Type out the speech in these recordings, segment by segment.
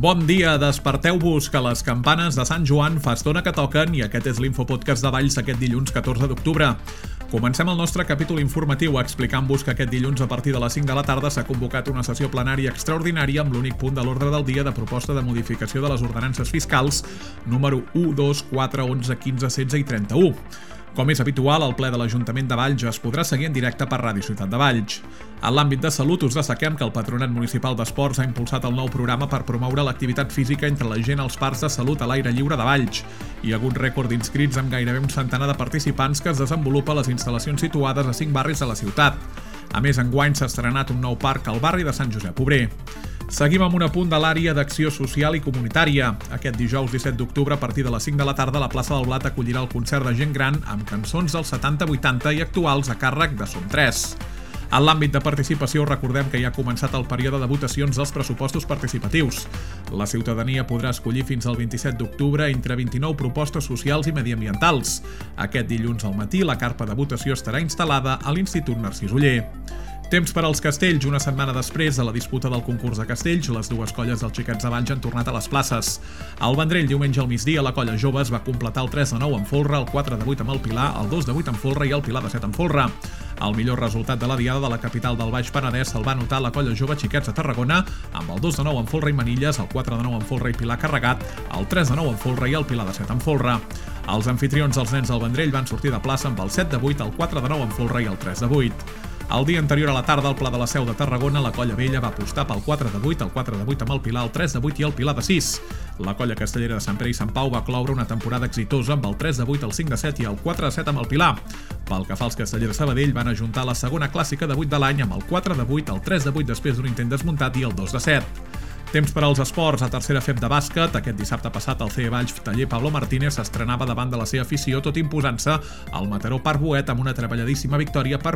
Bon dia, desperteu-vos, que les campanes de Sant Joan fa estona que toquen i aquest és l'Infopodcast de Valls aquest dilluns 14 d'octubre. Comencem el nostre capítol informatiu explicant-vos que aquest dilluns a partir de les 5 de la tarda s'ha convocat una sessió plenària extraordinària amb l'únic punt de l'ordre del dia de proposta de modificació de les ordenances fiscals número 1, 2, 4, 11, 15, 16 i 31. Com és habitual, el ple de l'Ajuntament de Valls es podrà seguir en directe per Ràdio Ciutat de Valls. En l'àmbit de salut us destaquem que el Patronat Municipal d'Esports ha impulsat el nou programa per promoure l'activitat física entre la gent als parcs de salut a l'aire lliure de Valls. Hi ha hagut rècord d'inscrits amb gairebé un centenar de participants que es desenvolupa a les instal·lacions situades a 5 barris de la ciutat. A més, enguany s'ha estrenat un nou parc al barri de Sant Josep Obrer. Seguim amb un apunt de l'àrea d'acció social i comunitària. Aquest dijous 17 d'octubre, a partir de les 5 de la tarda, la plaça del Blat acollirà el concert de gent gran amb cançons dels 70-80 i actuals a càrrec de Som 3. En l'àmbit de participació, recordem que ja ha començat el període de votacions dels pressupostos participatius. La ciutadania podrà escollir fins al 27 d'octubre entre 29 propostes socials i mediambientals. Aquest dilluns al matí, la carpa de votació estarà instal·lada a l'Institut Narcís Oller. Temps per als castells. Una setmana després de la disputa del concurs de castells, les dues colles dels Xiquets de Valls han tornat a les places. Al Vendrell, diumenge al migdia, la colla Joves va completar el 3-9 en folre, el 4-8 amb el Pilar, el 2-8 en folre i el Pilar de 7 en folre. El millor resultat de la diada de la capital del Baix Penedès se'l va anotar la colla Jove Xiquets de Tarragona amb el 2-9 en folre i manilles, el 4-9 en folre i Pilar carregat, el 3-9 en folre i el Pilar de 7 en folre. Els anfitrions dels nens del Vendrell van sortir de plaça amb el 7-8, el 4-9 en folre i el 3-8. El dia anterior a la tarda, al Pla de la Seu de Tarragona, la colla vella va apostar pel 4-8, el 4-8 amb el Pilar, el 3-8 i el Pilar de 6. La colla castellera de Sant Pere i Sant Pau va cloure una temporada exitosa amb el 3-8, el 5-7 i el 4-7 amb el Pilar. Pel que fa als castellers de Sabadell, van ajuntar la segona clàssica de 8 de l'any amb el 4-8, el 3-8 després d'un intent desmuntat i el 2-7. Temps per als esports. A tercera FEB de bàsquet, aquest dissabte passat el CE Valls taller Pablo Martínez s'estrenava davant de la seva afició, tot imposant-se al Mataró Parc Boet amb una treballadíssima victòria per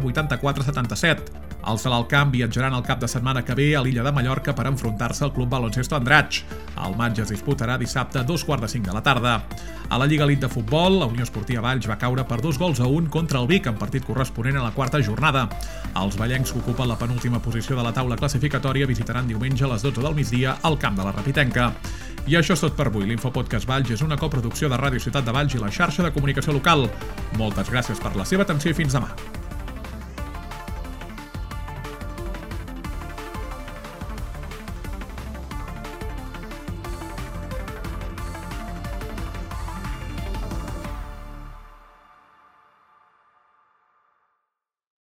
84-77. Els de l'Alcamp viatjaran el cap de setmana que ve a l'illa de Mallorca per enfrontar-se al Club Baloncesto Andratx. El matx es disputarà dissabte a 2:45 de la tarda. A la Lliga Elite de Futbol, la Unió Esportiva Valls va caure per 2-1 contra el Vic en partit corresponent a la quarta jornada. Els vallencs que ocupen la penúltima posició de la taula classificatòria visitaran diumenge a les 12 del migdia al camp de la Rapitenca. I això és tot per avui. L'Infopodcast Valls és una coproducció de Ràdio Ciutat de Valls i la xarxa de comunicació local. Moltes gràcies per la seva atenció i fins demà.